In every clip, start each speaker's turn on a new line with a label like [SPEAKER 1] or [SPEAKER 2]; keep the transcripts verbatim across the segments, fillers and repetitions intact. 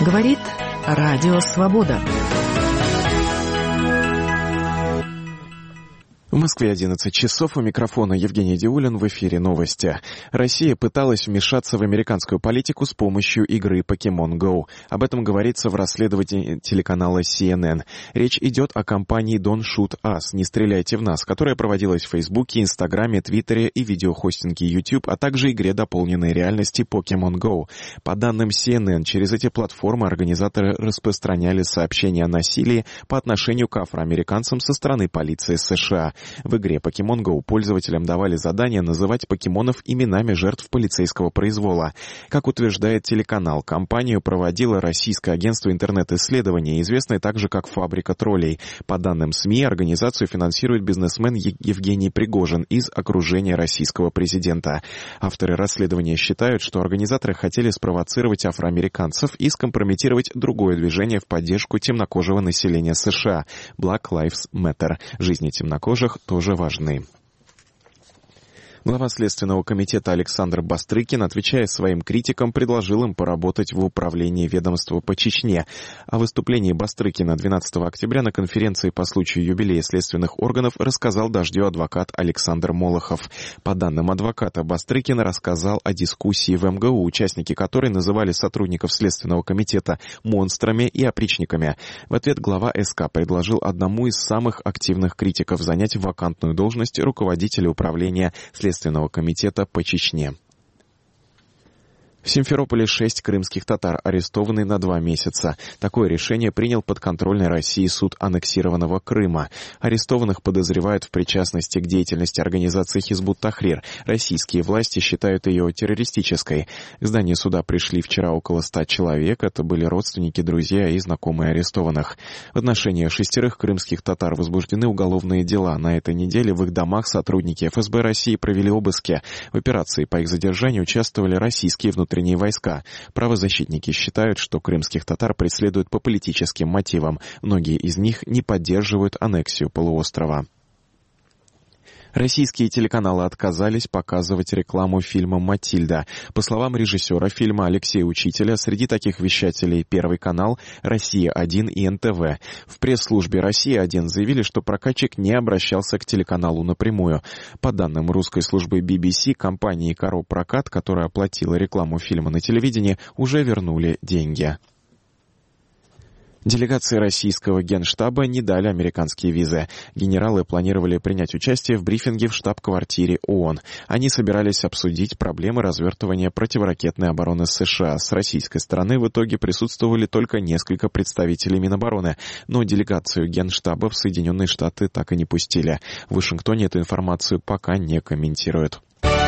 [SPEAKER 1] Говорит Радио Свобода.
[SPEAKER 2] В Москве одиннадцать часов, у микрофона Евгений Диулин, в эфире новости. Россия пыталась вмешаться в американскую политику с помощью игры Pokemon Go. Об этом говорится в расследовании телеканала си эн эн. Речь идет о кампании Don't Shoot Us, не стреляйте в нас, которая проводилась в Фейсбуке, Инстаграме, Твиттере и видеохостинге YouTube, а также игре дополненной реальности Pokemon Go. По данным си эн эн, через эти платформы организаторы распространяли сообщения о насилии по отношению к афроамериканцам со стороны полиции США. В игре Pokemon Go пользователям давали задание называть покемонов именами жертв полицейского произвола. Как утверждает телеканал, кампанию проводило российское агентство интернет-исследований, известное также как «Фабрика троллей». По данным СМИ, организацию финансирует бизнесмен Евгений Пригожин из окружения российского президента. Авторы расследования считают, что организаторы хотели спровоцировать афроамериканцев и скомпрометировать другое движение в поддержку темнокожего населения США – Black Lives Matter. Жизни темнокожих тоже важны. Глава Следственного комитета Александр Бастрыкин, отвечая своим критикам, предложил им поработать в управлении ведомства по Чечне. О выступлении Бастрыкина двенадцатого октября на конференции по случаю юбилея следственных органов рассказал «Дождю» адвокат Александр Молохов. По данным адвоката, Бастрыкин рассказал о дискуссии в эм гэ у, участники которой называли сотрудников Следственного комитета монстрами и опричниками. В ответ глава эс ка предложил одному из самых активных критиков занять вакантную должность руководителя управления Следственного Следственного комитета по Чечне. В Симферополе шесть крымских татар арестованы на два месяца. Такое решение принял подконтрольный России суд аннексированного Крыма. Арестованных подозревают в причастности к деятельности организации Хизбут Тахрир. Российские власти считают ее террористической. К зданию суда пришли вчера около ста человек. Это были родственники, друзья и знакомые арестованных. В отношении шестерых крымских татар возбуждены уголовные дела. На этой неделе в их домах сотрудники эф эс бэ России провели обыски. В операции по их задержанию участвовали российские внутренние внутренние войска. Правозащитники считают, что крымских татар преследуют по политическим мотивам. Многие из них не поддерживают аннексию полуострова. Российские телеканалы отказались показывать рекламу фильма «Матильда». По словам режиссера фильма Алексея Учителя, среди таких вещателей Первый канал, Россия один и эн тэ вэ. В пресс-службе Россия один заявили, что прокатчик не обращался к телеканалу напрямую. По данным русской службы би би си, компании «Коро Прокат», которая оплатила рекламу фильма на телевидении, уже вернули деньги. Делегации российского генштаба не дали американские визы. Генералы планировали принять участие в брифинге в штаб-квартире ООН. Они собирались обсудить проблемы развертывания противоракетной обороны США. С российской стороны в итоге присутствовали только несколько представителей Минобороны, но делегацию генштаба в Соединенные Штаты так и не пустили. В Вашингтоне эту информацию пока не комментируют.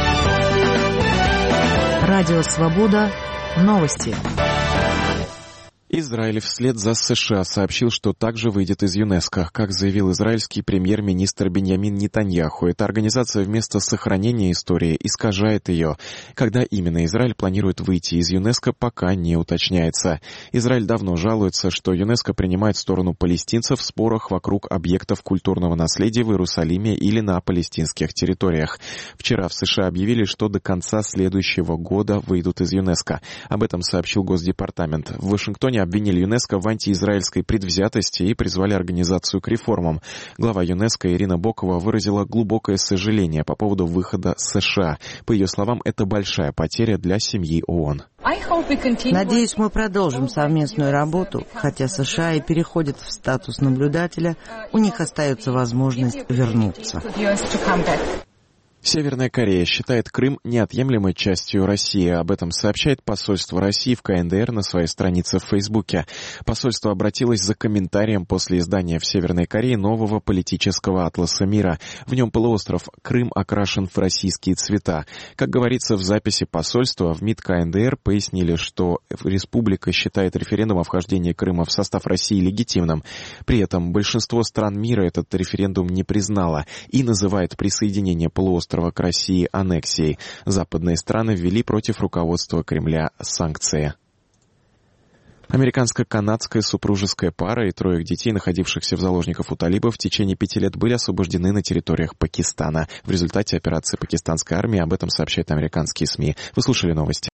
[SPEAKER 1] Радио Свобода. Новости.
[SPEAKER 2] Израиль вслед за США сообщил, что также выйдет из ЮНЕСКО. Как заявил израильский премьер-министр Биньямин Нетаньяху, эта организация вместо сохранения истории искажает ее. Когда именно Израиль планирует выйти из ЮНЕСКО, пока не уточняется. Израиль давно жалуется, что ЮНЕСКО принимает сторону палестинцев в спорах вокруг объектов культурного наследия в Иерусалиме или на палестинских территориях. Вчера в США объявили, что до конца следующего года выйдут из ЮНЕСКО. Об этом сообщил Госдепартамент. В Вашингтоне обвинили ЮНЕСКО в антиизраильской предвзятости и призвали организацию к реформам. Глава ЮНЕСКО Ирина Бокова выразила глубокое сожаление по поводу выхода США. По ее словам, это большая потеря для семьи ООН.
[SPEAKER 3] Надеюсь, мы продолжим совместную работу. Хотя США и переходят в статус наблюдателя, у них остается возможность вернуться.
[SPEAKER 2] Северная Корея считает Крым неотъемлемой частью России. Об этом сообщает посольство России в ка эн дэ эр на своей странице в Фейсбуке. Посольство обратилось за комментарием после издания в Северной Корее нового политического атласа мира. В нем полуостров Крым окрашен в российские цвета. Как говорится в записи посольства, в МИД ка эн дэ эр пояснили, что республика считает референдум о вхождении Крыма в состав России легитимным. При этом большинство стран мира этот референдум не признало и называет присоединение полуострова к России аннексией. Западные страны ввели против руководства Кремля санкции. Американско-канадская супружеская пара и трое их детей, находившихся в заложниках у талибов, в течение пяти лет были освобождены на территориях Пакистана. В результате операции пакистанской армии, об этом сообщают американские СМИ. Вы слушали новости.